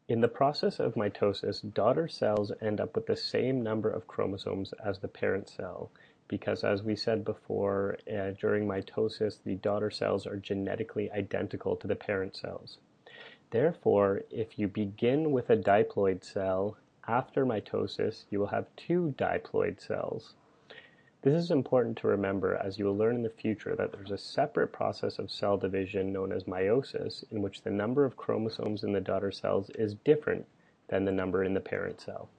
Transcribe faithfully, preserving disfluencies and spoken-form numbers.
In the process of mitosis, daughter cells end up with the same number of chromosomes as the parent cell because, as we said before, uh, during mitosis, the daughter cells are genetically identical to the parent cells. Therefore, if you begin with a diploid cell, after mitosis, you will have two diploid cells. This is important to remember, as you will learn in the future that there's a separate process of cell division known as meiosis, in which the number of chromosomes in the daughter cells is different than the number in the parent cell.